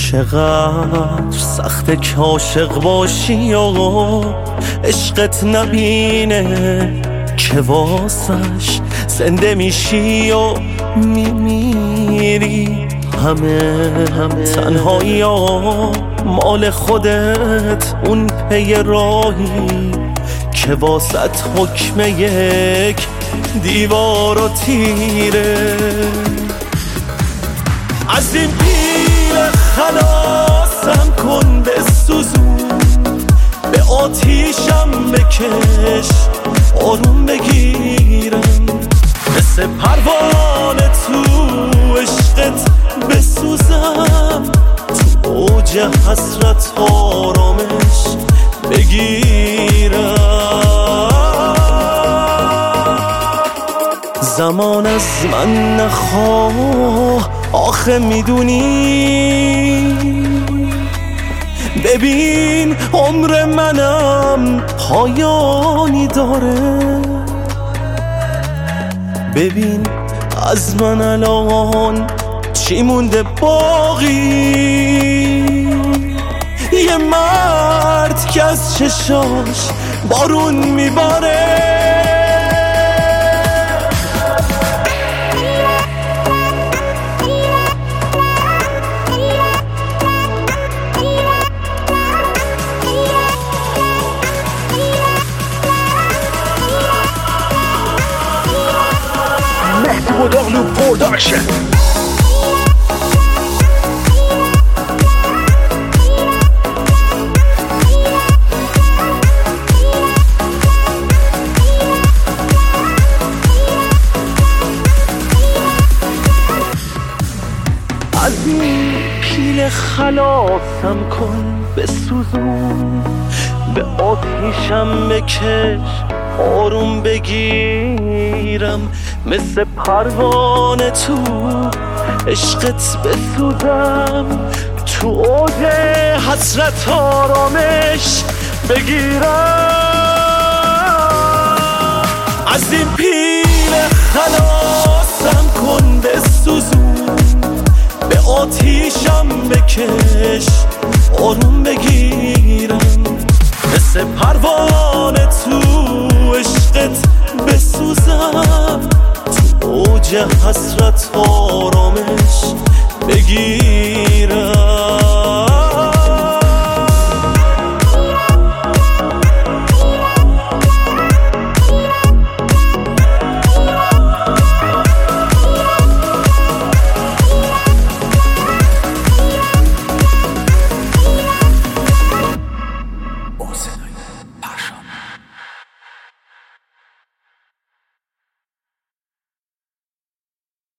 چقدر سخت که عاشق باشی و عشقت نبینه که واسش زنده میشی و میمیری. همه تنهایی ها مال خودت، اون پی راهی که واسط حکم یک دیوار و تیره. از این پیر خلاصم کن، به سوزون به آتیشم بکش، آروم بگیرم مثل پروانه تو عشقت بسوزم، تو اوج حسرت آرامش بگیرم. زمان از من نخواه آخه میدونی، ببین عمر منم پایانی داره. ببین از من الان چی مونده باقی، یه مرد که از چشاش بارون میباره. Darlou Production. از این پیل خلاصم کن، به سوزون به آتیشم بکش، آروم بگیرم مثل پروانه تو عشقت بسوزم، تو اوج حسرت آرامش بگیرم. از این پیل خلاصم کن، به سوزون به آتیشم بکش، آروم بگیرم مثل پروانه تو عشقت بسوزم، تو اوج حسرت آرامش بگیرم.